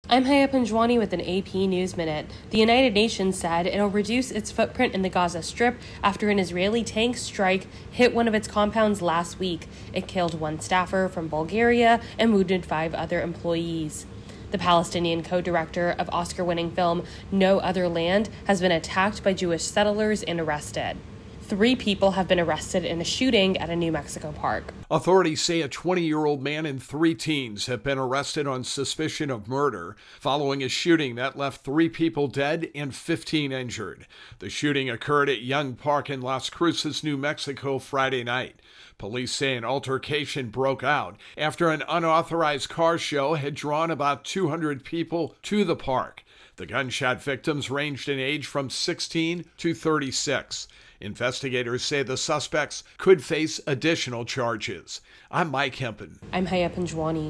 I'm Haya Panjwani with an AP News Minute. The United Nations said it'll reduce its footprint in the Gaza Strip after an Israeli tank strike hit one of its compounds last week. It killed one staffer from Bulgaria and wounded 5 other employees. The Palestinian co-director of Oscar-winning film No Other Land has been attacked by Jewish settlers and arrested. 3 people have been arrested in a shooting at a New Mexico park. Authorities say a 20-year-old man and 3 teens have been arrested on suspicion of murder following a shooting that left 3 people dead and 15 injured. The shooting occurred at Young Park in Las Cruces, New Mexico, Friday night. Police say an altercation broke out after an unauthorized car show had drawn about 200 people to the park. The gunshot victims ranged in age from 16 to 36. Investigators say the suspects could face additional charges. I'm Mike Hempen. I'm Haya Panjwani.